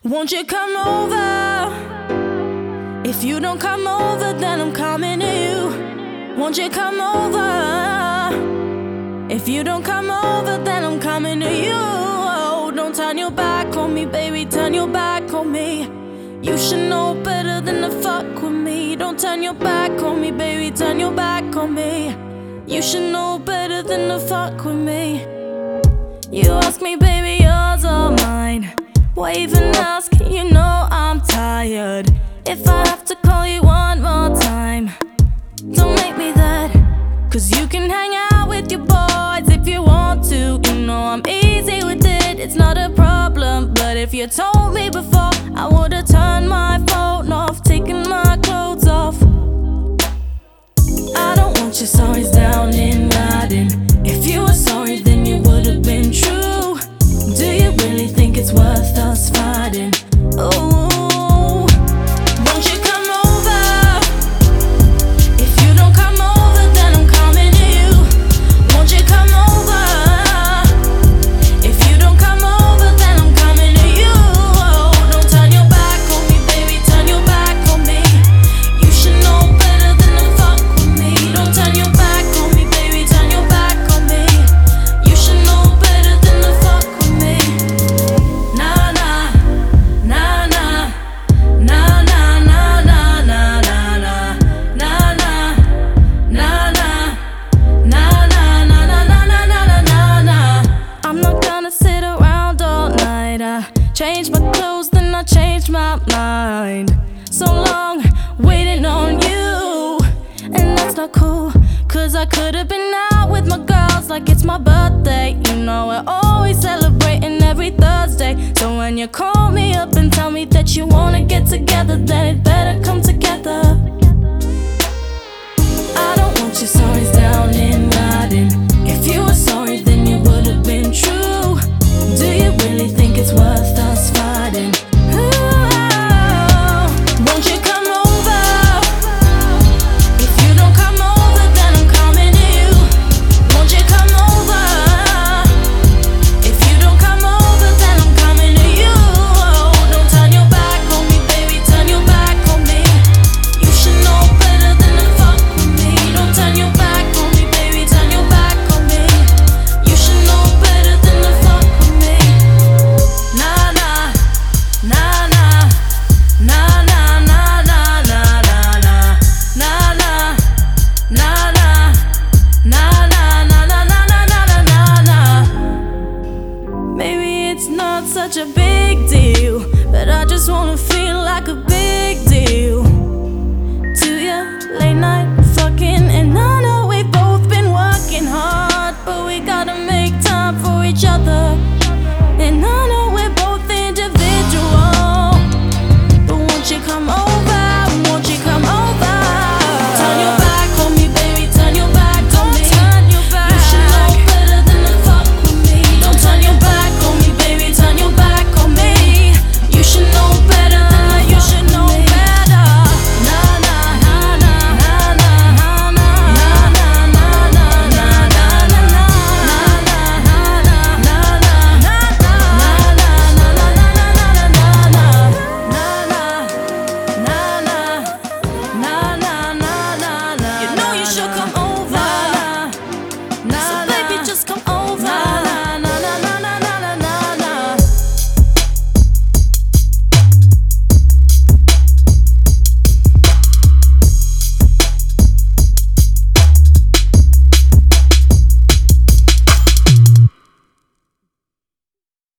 Won't you come over? If you don't come over, then I'm coming to you. Won't you come over? If you don't come over, then I'm coming to you. Oh, don't turn your back on me, baby, turn your back on me. You should know better than to fuck with me. Don't turn your back on me, baby, turn your back on me. You should know better than to fuck with me. You ask me, baby, yours or mine. Why even ask? You know I'm tired. If I have to call you one more time, don't make me that. Cause you can hang out with your boys if you want to. You know I'm easy with it, it's not a problem. But if you told me before, I would've turned my phone off, taken my clothes off. I don't want your sorries down in writing. If you were sorry, then you would've been true. Do you really think it's worth us fighting? Oh, won't you come over? If you don't come over, then I'm coming to you. Won't you come over? If you don't come over, then I'm coming to you. Oh, don't turn your back on me, baby, turn your back on me. You should know better than to fuck with me. Don't turn your back on me, baby, turn your back on me. You should know better than to fuck with me. Nah, nah, nah, nah, nah, nah, nah, nah, nah, nah, nah, nah, nah, nah, nah. I'm not gonna sit around all night. I changed my clothes, then I changed my mind. So long waiting on you, and that's not cool. Cause I could've been out with my girls like it's my birthday. You know we're always celebrating every Thursday. So when you call me up and tell me that you wanna get together, then it better come together. I don't want your sorries down in writing. If you were sorry, then you would've been true. Do you really think it's worth